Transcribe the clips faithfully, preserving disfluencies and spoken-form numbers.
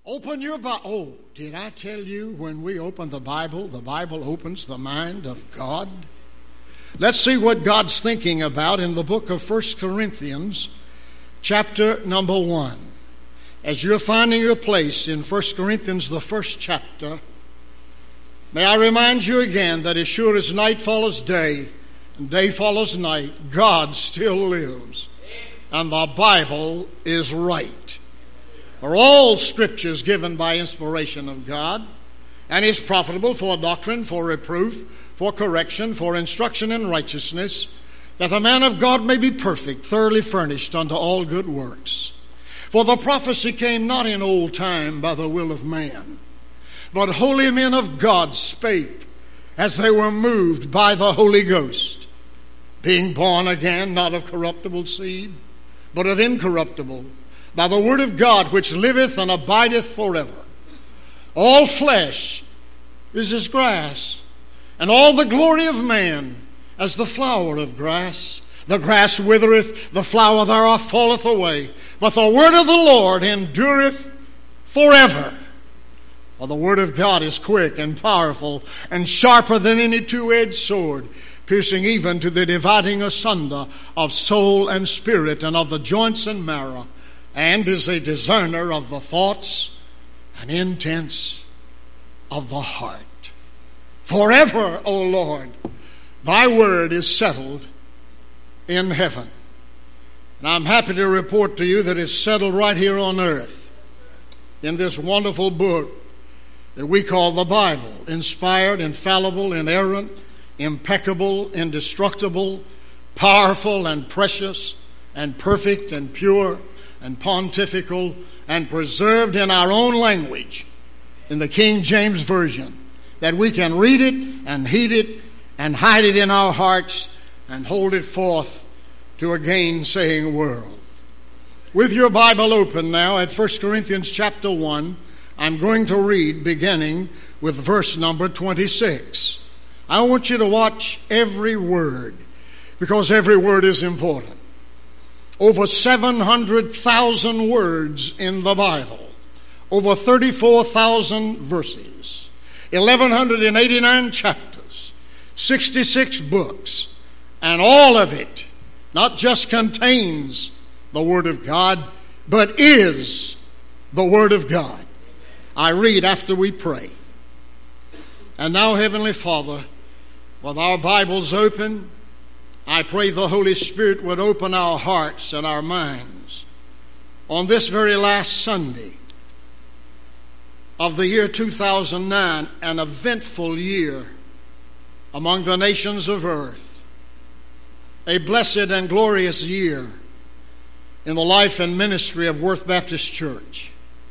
Open your Bible. Oh, did I tell you when we open the Bible, the Bible opens the mind of God? Let's see what God's thinking about in the book of First Corinthians, chapter number one. As you're finding your place in First Corinthians, the first chapter, may I remind you again that as sure as night follows day and day follows night, God still lives, and the Bible is right. For all Scripture is given by inspiration of God, and is profitable for doctrine, for reproof, for correction, for instruction in righteousness, that the man of God may be perfect, thoroughly furnished unto all good works. For the prophecy came not in old time by the will of man, but holy men of God spake as they were moved by the Holy Ghost, being born again, not of corruptible seed, but of incorruptible, by the word of God, which liveth and abideth forever. All flesh is as grass, and all the glory of man as the flower of grass. The grass withereth, the flower thereof falleth away, but the word of the Lord endureth forever. For the word of God is quick and powerful, and sharper than any two-edged sword, piercing even to the dividing asunder of soul and spirit, and of the joints and marrow, and is a discerner of the thoughts and intents of the heart. Forever, O Lord, thy word is settled in heaven. And I'm happy to report to you that it's settled right here on earth in this wonderful book that we call the Bible, inspired, infallible, inerrant, impeccable, indestructible, powerful and precious and perfect and pure and pontifical, and preserved in our own language, in the King James Version, that we can read it and heed it and hide it in our hearts and hold it forth to a gainsaying world. With your Bible open now at First Corinthians chapter one, I'm going to read beginning with verse number twenty-six. I want you to watch every word, because every word is important. Over seven hundred thousand words in the Bible, over thirty-four thousand verses, eleven eighty-nine chapters, sixty-six books, and all of it not just contains the Word of God, but is the Word of God. I read after we pray. And now, Heavenly Father, with our Bibles open, I pray the Holy Spirit would open our hearts and our minds on this very last Sunday of the year two thousand nine, an eventful year among the nations of earth, a blessed and glorious year in the life and ministry of Worth Baptist Church.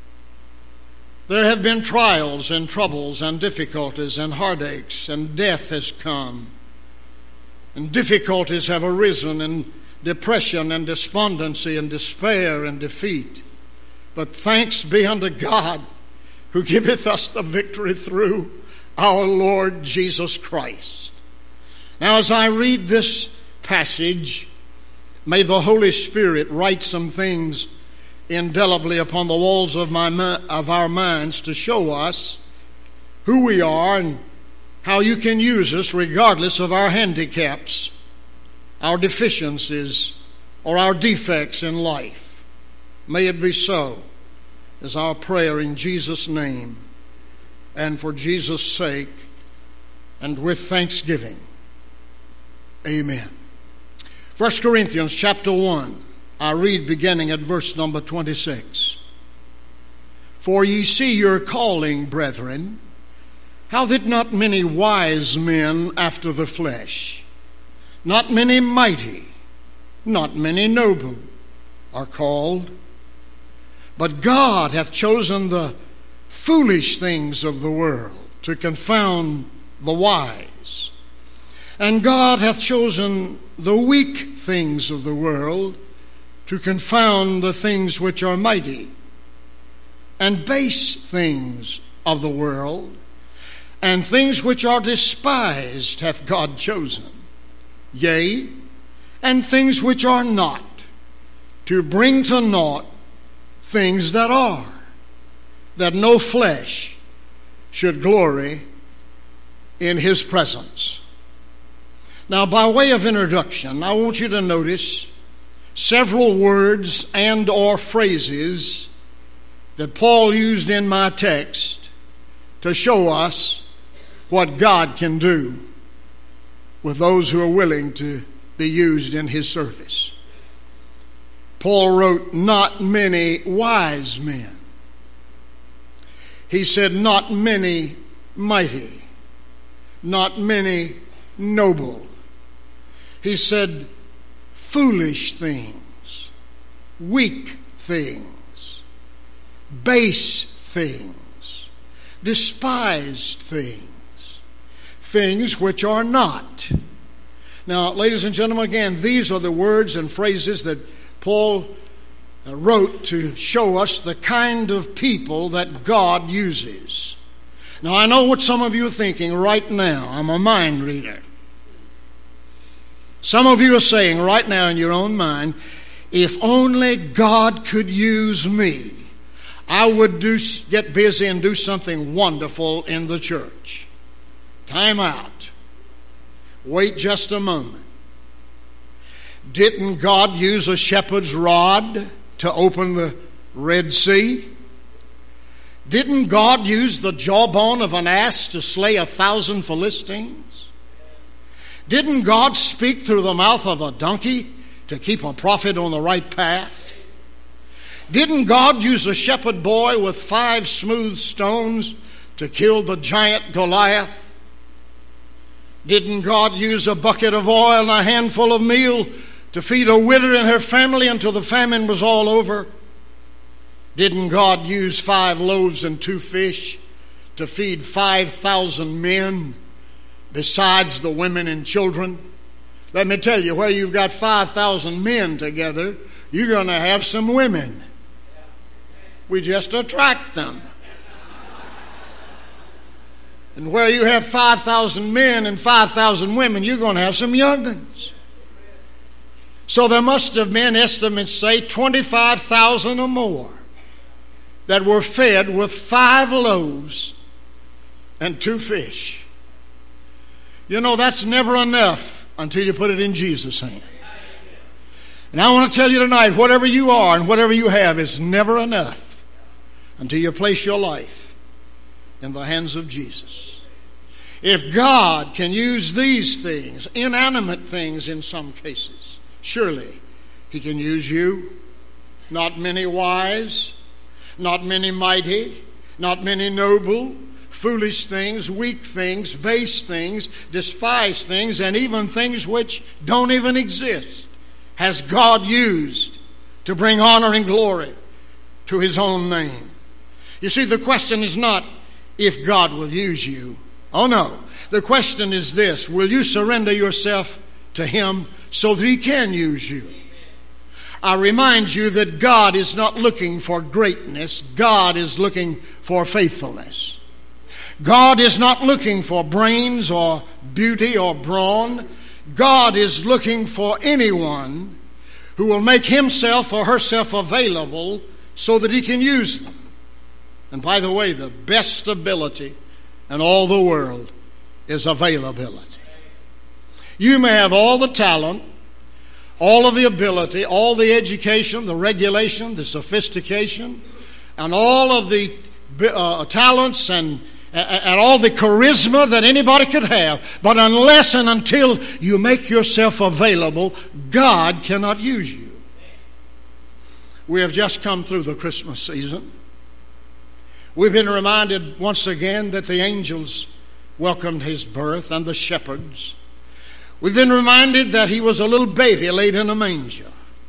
There have been trials and troubles and difficulties and heartaches, and death has come. And difficulties have arisen, and depression and despondency and despair and defeat. But thanks be unto God, who giveth us the victory through our Lord Jesus Christ. Now, as I read this passage, may the Holy Spirit write some things indelibly upon the walls of my of our minds to show us who we are and how you can use us regardless of our handicaps, our deficiencies, or our defects in life. May it be so, is our prayer in Jesus' name, and for Jesus' sake, and with thanksgiving. Amen. First Corinthians chapter one, I read beginning at verse number twenty-six. For ye see your calling, brethren, how that not many wise men after the flesh, not many mighty, not many noble are called, but God hath chosen the foolish things of the world to confound the wise. And God hath chosen the weak things of the world to confound the things which are mighty, and base things of the world, and things which are despised hath God chosen, yea, and things which are not, to bring to naught things that are, that no flesh should glory in his presence. Now, by way of introduction, I want you to notice several words and or phrases that Paul used in my text to show us what God can do with those who are willing to be used in his service. Paul wrote, not many wise men. He said, not many mighty. Not many noble. He said, foolish things, weak things, base things, despised things, things which are not. Now, ladies and gentlemen, again, these are the words and phrases that Paul wrote to show us the kind of people that God uses. Now, I know what some of you are thinking right now. I'm a mind reader. Some of you are saying right now in your own mind, if only God could use me, I would do, get busy and do something wonderful in the church. Time out. Wait just a moment. Didn't God use a shepherd's rod to open the Red Sea? Didn't God use the jawbone of an ass to slay a thousand Philistines? Didn't God speak through the mouth of a donkey to keep a prophet on the right path? Didn't God use a shepherd boy with five smooth stones to kill the giant Goliath? Didn't God use a bucket of oil and a handful of meal to feed a widow and her family until the famine was all over? Didn't God use five loaves and two fish to feed five thousand men besides the women and children? Let me tell you, where you've got five thousand men together, you're going to have some women. We just attract them. And where you have five thousand men and five thousand women, you're going to have some young'uns. So there must have been, estimates say, twenty-five thousand or more that were fed with five loaves and two fish. You know, that's never enough until you put it in Jesus' hand. And I want to tell you tonight, whatever you are and whatever you have is never enough until you place your life in the hands of Jesus. If God can use these things, inanimate things in some cases, surely he can use you. Not many wise, not many mighty, not many noble, foolish things, weak things, base things, despised things, and even things which don't even exist has God used to bring honor and glory to his own name. You see, the question is not if God will use you. Oh no. The question is this: will you surrender yourself to him so that he can use you? I remind you that God is not looking for greatness. God is looking for faithfulness. God is not looking for brains or beauty or brawn. God is looking for anyone who will make himself or herself available so that he can use them. And by the way, the best ability in all the world is availability. You may have all the talent, all of the ability, all the education, the regulation, the sophistication, and all of the uh, talents and, and all the charisma that anybody could have. But unless and until you make yourself available, God cannot use you. We have just come through the Christmas season. We've been reminded once again that the angels welcomed his birth and the shepherds. We've been reminded that he was a little baby laid in a manger.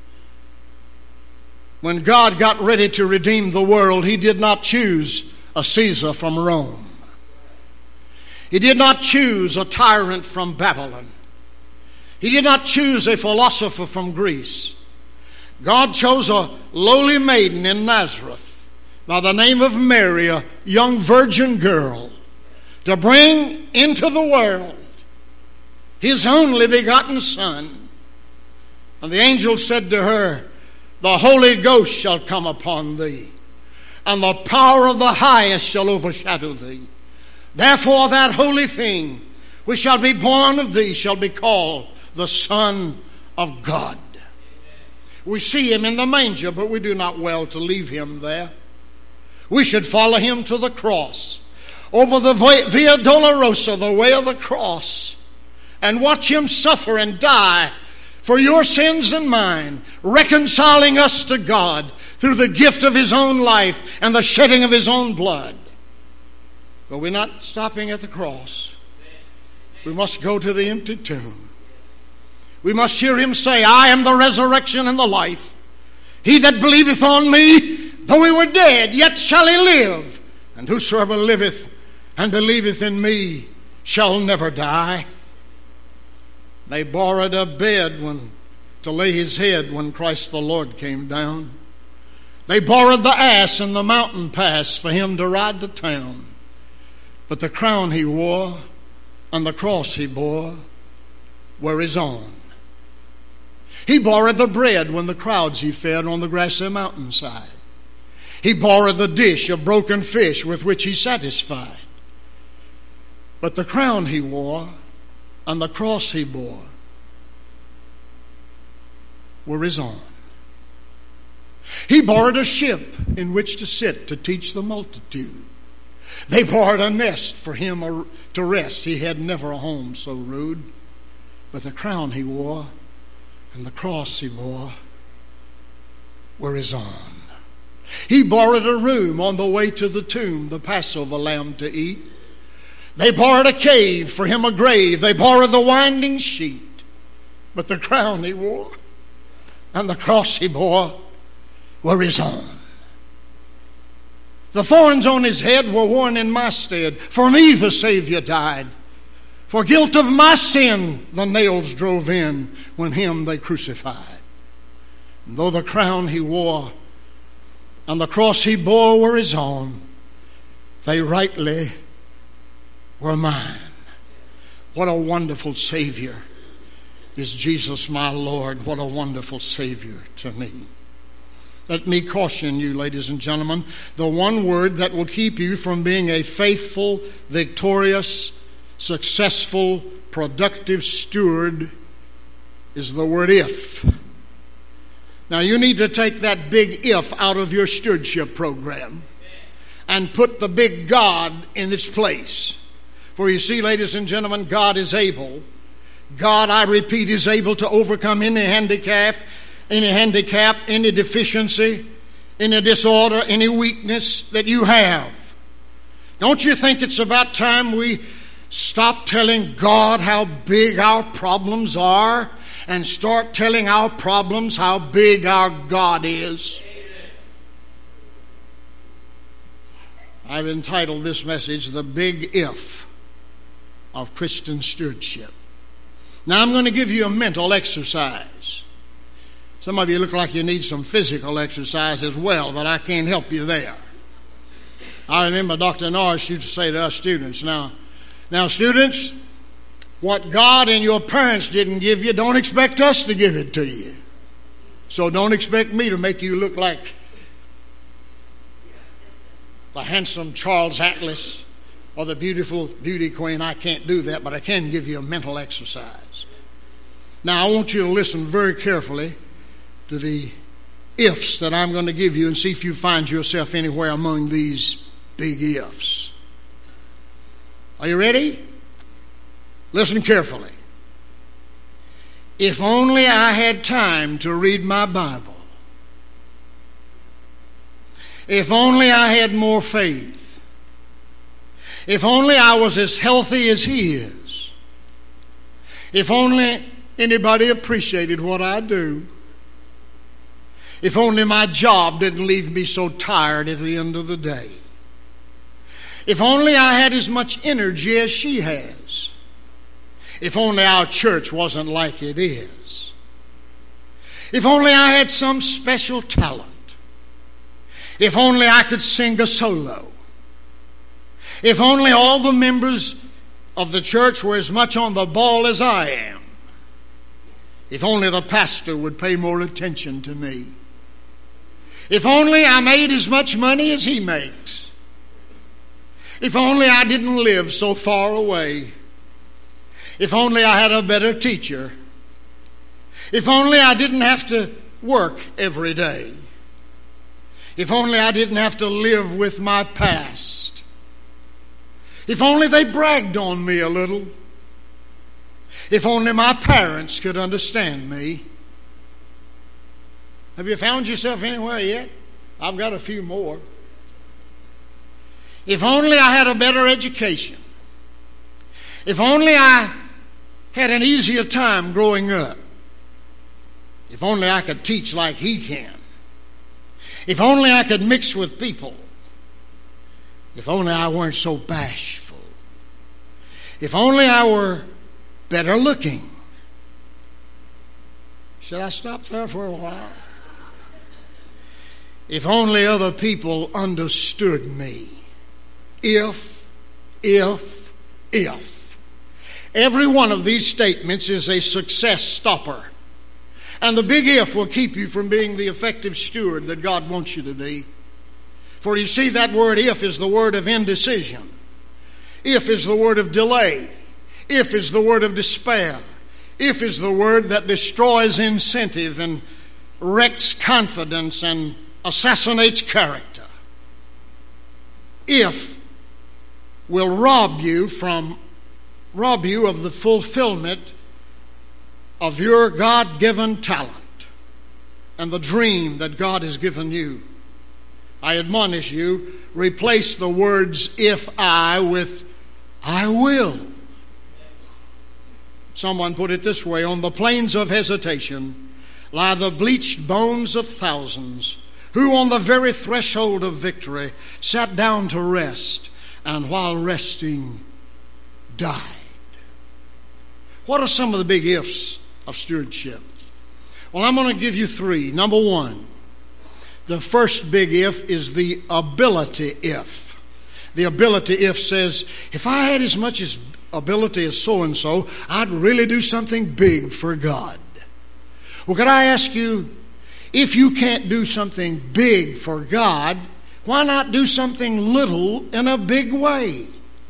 When God got ready to redeem the world, he did not choose a Caesar from Rome. He did not choose a tyrant from Babylon. He did not choose a philosopher from Greece. God chose a lowly maiden in Nazareth by the name of Mary, a young virgin girl, to bring into the world his only begotten Son. And the angel said to her, "The Holy Ghost shall come upon thee, and the power of the highest shall overshadow thee. Therefore that holy thing which shall be born of thee shall be called the Son of God. We see him in the manger, but we do not well to leave him there. We should follow him to the cross, over the Via Dolorosa, the way of the cross, and watch him suffer and die for your sins and mine, reconciling us to God through the gift of his own life and the shedding of his own blood. But we're not stopping at the cross. We must go to the empty tomb. We must hear him say, I am the resurrection and the life. He that believeth on me, though he were dead, yet shall he live. And whosoever liveth and believeth in me shall never die. They borrowed a bed when, to lay his head when Christ the Lord came down. They borrowed the ass in the mountain pass for him to ride to town. But the crown he wore and the cross he bore were his own. He borrowed the bread when the crowds he fed on the grassy mountainside. He borrowed the dish of broken fish with which he satisfied. But the crown he wore and the cross he bore were his own. He borrowed a ship in which to sit to teach the multitude. They borrowed a nest for him to rest. He had never a home so rude. But the crown he wore and the cross he bore were his own. He borrowed a room on the way to the tomb, the Passover lamb to eat. They borrowed a cave, for him a grave. They borrowed the winding sheet. But the crown he wore and the cross he bore were his own. The thorns on his head were worn in my stead. For me the Savior died. For guilt of my sin the nails drove in when him they crucified. And though the crown he wore and the cross he bore were his own, they rightly were mine. What a wonderful Savior is Jesus my Lord. What a wonderful Savior to me. Let me caution you, ladies and gentlemen, the one word that will keep you from being a faithful, victorious, successful, productive steward is the word if. Now you need to take that big if out of your stewardship program and put the big God in its place. For you see, ladies and gentlemen, God is able. God, I repeat, is able to overcome any handicap, any handicap, any deficiency, any disorder, any weakness that you have. Don't you think it's about time we stop telling God how big our problems are and start telling our problems how big our God is? I've entitled this message, The Big If of Christian Stewardship. Now I'm going to give you a mental exercise. Some of you look like you need some physical exercise as well, but I can't help you there. I remember Doctor Norris used to say to us students, now, now students, what God and your parents didn't give you, don't expect us to give it to you. So don't expect me to make you look like the handsome Charles Atlas or the beautiful beauty queen. I can't do that, but I can give you a mental exercise. Now I want you to listen very carefully to the ifs that I'm going to give you and see if you find yourself anywhere among these big ifs. Are you ready? Listen carefully. If only I had time to read my Bible. If only I had more faith. If only I was as healthy as he is. If only anybody appreciated what I do. If only my job didn't leave me so tired at the end of the day. If only I had as much energy as she has. If only our church wasn't like it is. If only I had some special talent. If only I could sing a solo. If only all the members of the church were as much on the ball as I am. If only the pastor would pay more attention to me. If only I made as much money as he makes. If only I didn't live so far away. If only I had a better teacher. If only I didn't have to work every day. If only I didn't have to live with my past. If only they bragged on me a little. If only my parents could understand me. Have you found yourself anywhere yet? I've got a few more. If only I had a better education. If only I had an easier time growing up. If only I could teach like he can. If only I could mix with people. If only I weren't so bashful. If only I were better looking. Should I stop there for a while? If only other people understood me. If, if, if. Every one of these statements is a success stopper. And the big if will keep you from being the effective steward that God wants you to be. For you see, that word if is the word of indecision. If is the word of delay. If is the word of despair. If is the word that destroys incentive and wrecks confidence and assassinates character. If will rob you from rob you of the fulfillment of your God-given talent and the dream that God has given you. I admonish you, replace the words if I with I will. Someone put it this way: on the plains of hesitation lie the bleached bones of thousands who on the very threshold of victory sat down to rest, and while resting died. What are some of the big ifs of stewardship? Well, I'm going to give you three. Number one, the first big if is the ability if. The ability if says, if I had as much as ability as so-and-so, I'd really do something big for God. Well, could I ask you, if you can't do something big for God, why not do something little in a big way?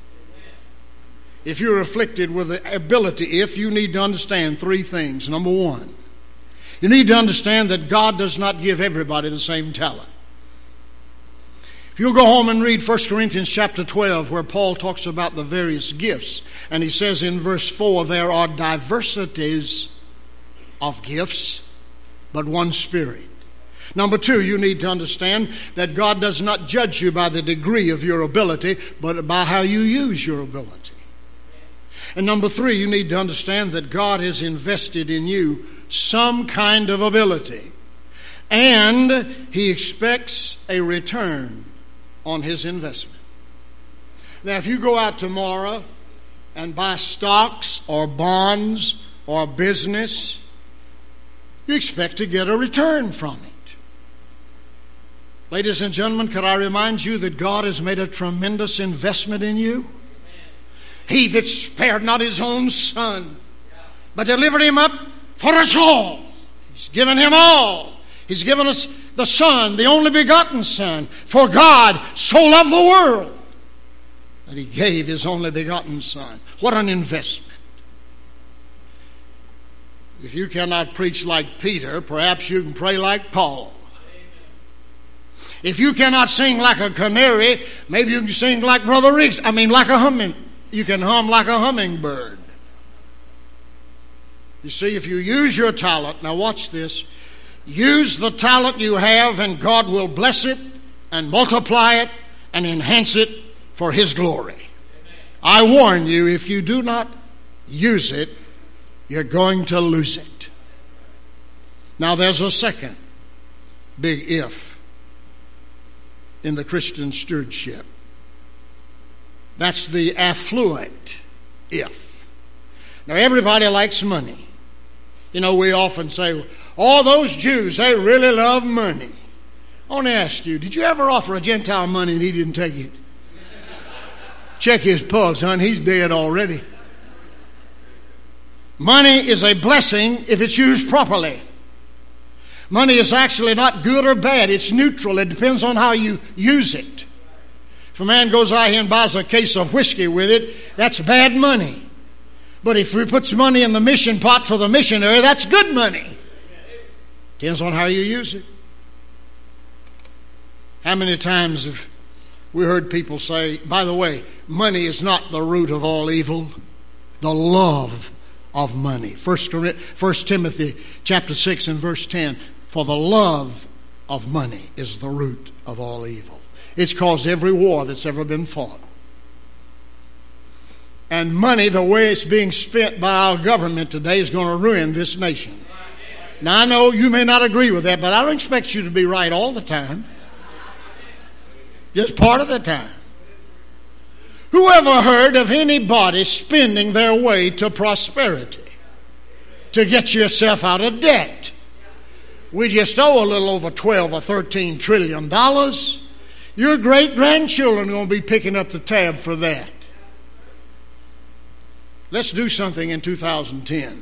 If you're afflicted with the ability, if you need to understand three things. Number one, you need to understand that God does not give everybody the same talent. If you'll go home and read First Corinthians chapter twelve, where Paul talks about the various gifts, and he says in verse four, there are diversities of gifts, but one Spirit. Number two, you need to understand that God does not judge you by the degree of your ability, but by how you use your ability. And number three, you need to understand that God has invested in you some kind of ability, and He expects a return on His investment. Now, if you go out tomorrow and buy stocks or bonds or business, you expect to get a return from it. Ladies and gentlemen, could I remind you that God has made a tremendous investment in you? He that spared not His own Son, but delivered Him up for us all. He's given Him all. He's given us the Son, the only begotten Son. For God so loved the world that He gave His only begotten Son. What an investment. If you cannot preach like Peter, perhaps you can pray like Paul. If you cannot sing like a canary, maybe you can sing like Brother Riggs. I mean, like a humming. You can hum like a hummingbird. You see, if you use your talent, now watch this, use the talent you have and God will bless it and multiply it and enhance it for His glory. I warn you, if you do not use it, you're going to lose it. Now there's a second big if in the Christian stewardship. That's the affluent if. Now everybody likes money. You know, we often say, all those Jews, they really love money. I want to ask you, did you ever offer a Gentile money and he didn't take it? Check his pulse, son. He's dead already. Money is a blessing if it's used properly. Money is actually not good or bad. It's neutral. It depends on how you use it. If a man goes out here and buys a case of whiskey with it, that's bad money. But if he puts money in the mission pot for the missionary, that's good money. Depends on how you use it. How many times have we heard people say, by the way, money is not the root of all evil. The love of money. First Timothy chapter six and verse ten. For the love of money is the root of all evil. It's caused every war that's ever been fought. And money, the way it's being spent by our government today, is going to ruin this nation. Now, I know you may not agree with that, but I don't expect you to be right all the time. Just part of the time. Who ever heard of anybody spending their way to prosperity? To get yourself out of debt. We just owe a little over twelve or thirteen trillion dollars. Your great-grandchildren are going to be picking up the tab for that. Let's do something in two thousand ten.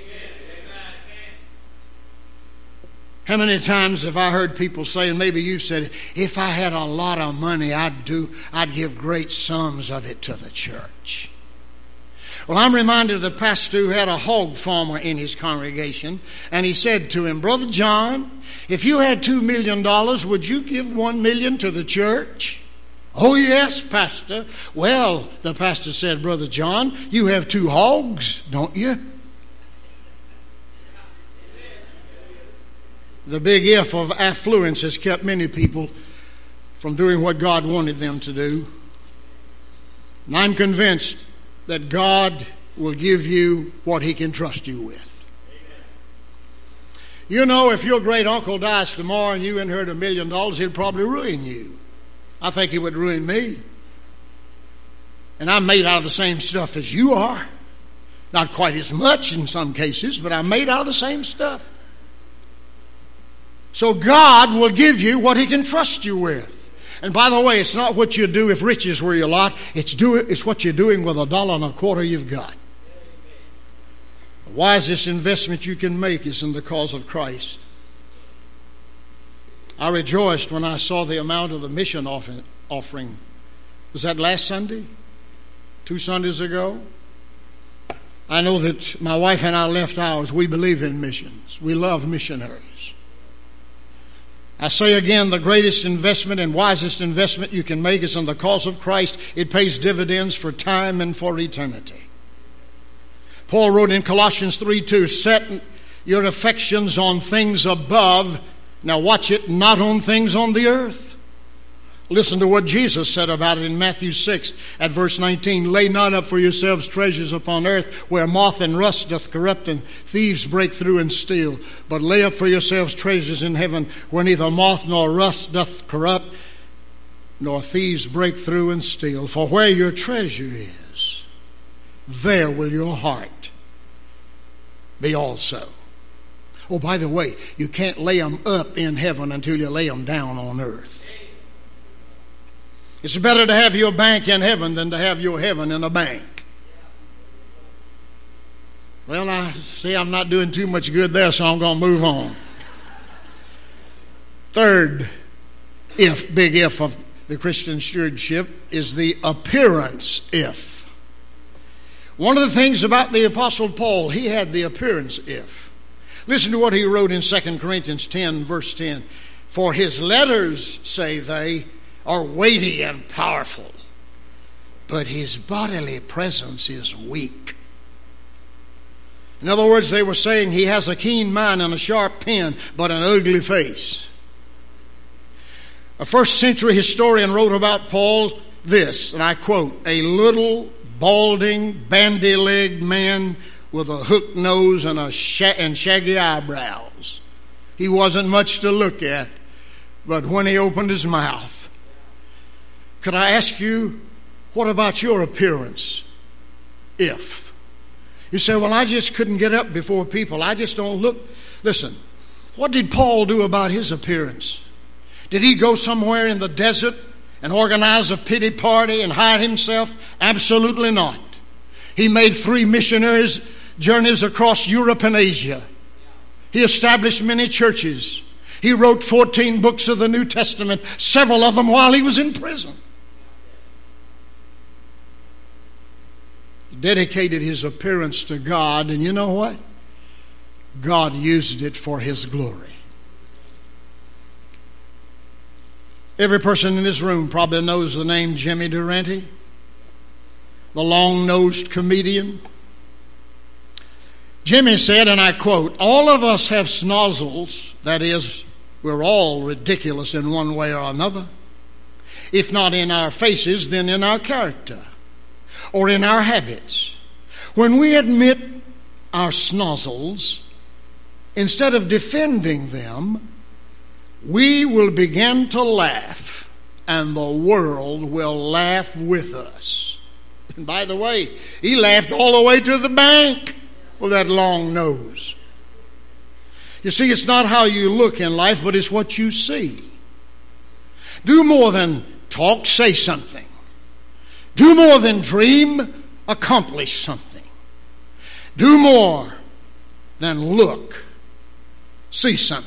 How many times have I heard people say, and maybe you've said it, if I had a lot of money, I'd do, I'd give great sums of it to the church. Well, I'm reminded of the pastor who had a hog farmer in his congregation, and he said to him, Brother John, if you had two million dollars, would you give one million to the church? Oh, yes, Pastor. Well, the pastor said, Brother John, you have two hogs, don't you? The big if of affluence has kept many people from doing what God wanted them to do. And I'm convinced that God will give you what He can trust you with. You know, if your great uncle dies tomorrow and you inherit a million dollars, he'll probably ruin you. I think he would ruin me. And I'm made out of the same stuff as you are. Not quite as much in some cases, but I'm made out of the same stuff. So God will give you what He can trust you with. And by the way, it's not what you do if riches were your lot. It's, do, it's what you're doing with a dollar and a quarter you've got. The wisest investment you can make is in the cause of Christ. I rejoiced when I saw the amount of the mission offering. Was that last Sunday? Two Sundays ago? I know that my wife and I left ours. We believe in missions. We love missionaries. I say again, the greatest investment and wisest investment you can make is in the cause of Christ. It pays dividends for time and for eternity. Paul wrote in Colossians three two, set your affections on things above. Now watch it, not on things on the earth. Listen to what Jesus said about it in Matthew six at verse nineteen. Lay not up for yourselves treasures upon earth, where moth and rust doth corrupt and thieves break through and steal. But lay up for yourselves treasures in heaven, where neither moth nor rust doth corrupt, nor thieves break through and steal. For where your treasure is, there will your heart be also. Oh, by the way, you can't lay them up in heaven until you lay them down on earth. It's better to have your bank in heaven than to have your heaven in a bank. Well, I see I'm not doing too much good there, so I'm going to move on. Third if, big if of the Christian stewardship is the appearance if. One of the things about the Apostle Paul, he had the appearance if. Listen to what he wrote in Second Corinthians ten, verse ten. For his letters, say they, are weighty and powerful, but his bodily presence is weak. In other words, they were saying he has a keen mind and a sharp pen, but an ugly face. A first century historian wrote about Paul this, and I quote, a little balding, bandy-legged man with a hooked nose and, a sh- and shaggy eyebrows. He wasn't much to look at, but when he opened his mouth, could I ask you, what about your appearance? If. You say, well, I just couldn't get up before people. I just don't look. Listen, what did Paul do about his appearance? Did he go somewhere in the desert and organize a pity party and hide himself? Absolutely not. He made three missionaries' journeys across Europe and Asia. He established many churches. He wrote fourteen books of the New Testament, several of them while he was in prison. He dedicated his appearance to God, and you know what? God used it for his glory. Every person in this room probably knows the name Jimmy Durante, the long-nosed comedian. Jimmy said, and I quote, "All of us have snozzles, that is, we're all ridiculous in one way or another. If not in our faces, then in our character or in our habits. When we admit our snozzles, instead of defending them, we will begin to laugh, and the world will laugh with us." And by the way, he laughed all the way to the bank with that long nose. You see, it's not how you look in life, but it's what you see. Do more than talk, say something. Do more than dream, accomplish something. Do more than look, see something.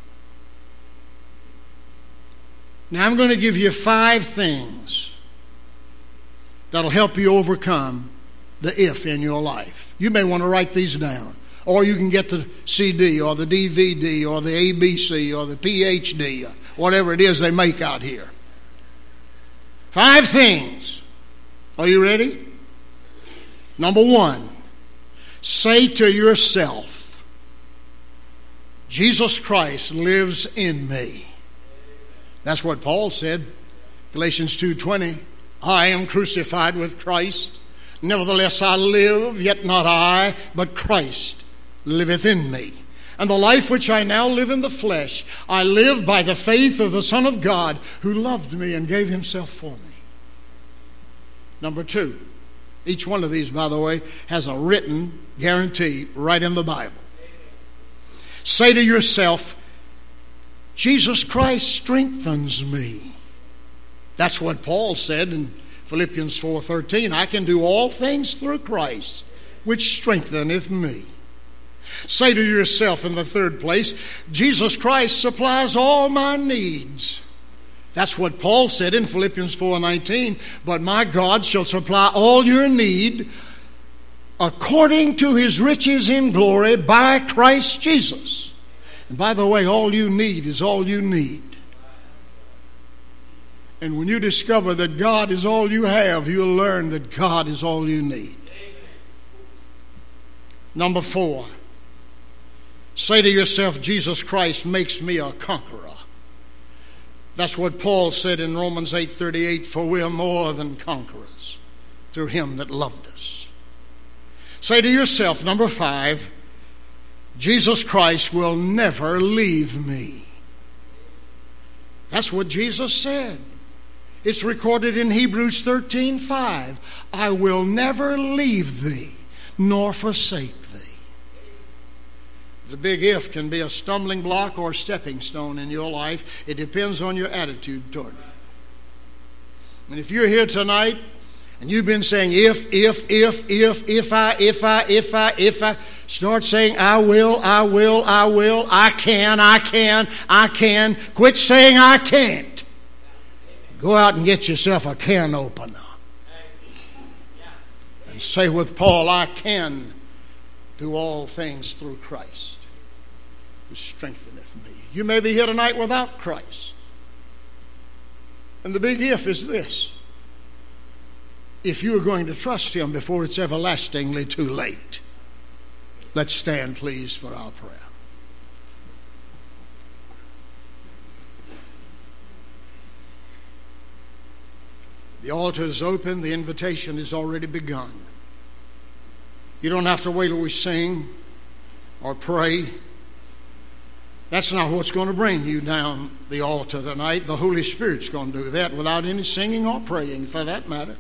Now I'm going to give you five things that'll help you overcome the if in your life. You may want to write these down. Or you can get the C D or the D V D or the A B C or the P H D or whatever it is they make out here. Five things. Are you ready? Number one, say to yourself, Jesus Christ lives in me. That's what Paul said. Galatians two twenty, I am crucified with Christ. Nevertheless I live, yet not I, but Christ liveth in me. And the life which I now live in the flesh, I live by the faith of the Son of God, who loved me and gave himself for me. Number two, each one of these, by the way, has a written guarantee right in the Bible. Say to yourself, Jesus Christ strengthens me. That's what Paul said in Philippians four thirteen. I can do all things through Christ, which strengtheneth me. Say to yourself in the third place, Jesus Christ supplies all my needs. That's what Paul said in Philippians four nineteen. But my God shall supply all your need according to his riches in glory by Christ Jesus. And by the way, all you need is all you need. And when you discover that God is all you have, you'll learn that God is all you need. Number four, say to yourself, Jesus Christ makes me a conqueror. That's what Paul said in Romans eight thirty-eight, for we are more than conquerors through him that loved us. Say to yourself, number five, Jesus Christ will never leave me. That's what Jesus said. It's recorded in Hebrews thirteen five. I will never leave thee nor forsake thee. The big if can be a stumbling block or a stepping stone in your life. It depends on your attitude toward it. And if you're here tonight and you've been saying if, if, if, if, if I, if I, if I, if I, start saying I will, I will, I will, I can, I can, I can. Quit saying I can't. Go out and get yourself a can opener. And say with Paul, I can do all things through Christ who strengtheneth me. You may be here tonight without Christ. And the big if is this. If you are going to trust him before it's everlastingly too late. Let's stand, please, for our prayer. The altar is open. The invitation has already begun. You don't have to wait till we sing or pray. That's not what's going to bring you down the altar tonight. The Holy Spirit's going to do that without any singing or praying, for that matter.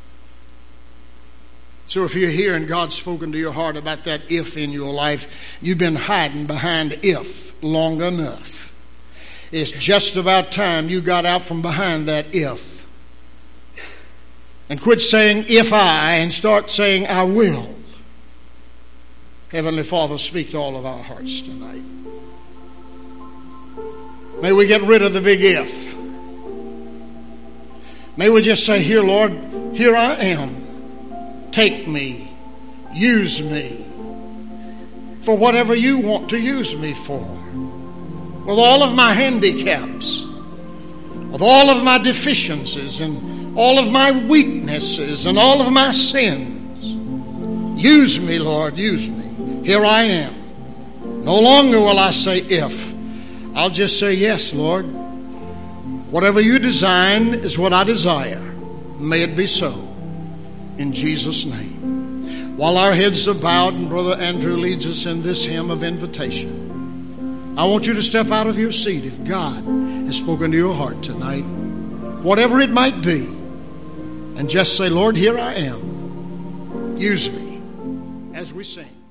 So if you're here and God's spoken to your heart about that if in your life, you've been hiding behind if long enough. It's just about time you got out from behind that if. And quit saying if I and start saying I will. Heavenly Father, speak to all of our hearts tonight. May we get rid of the big if. May we just say, here, Lord, here I am. Take me. Use me for whatever you want to use me for. With all of my handicaps, with all of my deficiencies and all of my weaknesses and all of my sins. Use me, Lord, use me. Here I am. No longer will I say if. I'll just say, yes, Lord. Whatever you design is what I desire. May it be so. In Jesus' name. While our heads are bowed and Brother Andrew leads us in this hymn of invitation, I want you to step out of your seat if God has spoken to your heart tonight, whatever it might be, and just say, Lord, here I am. Use me as we sing.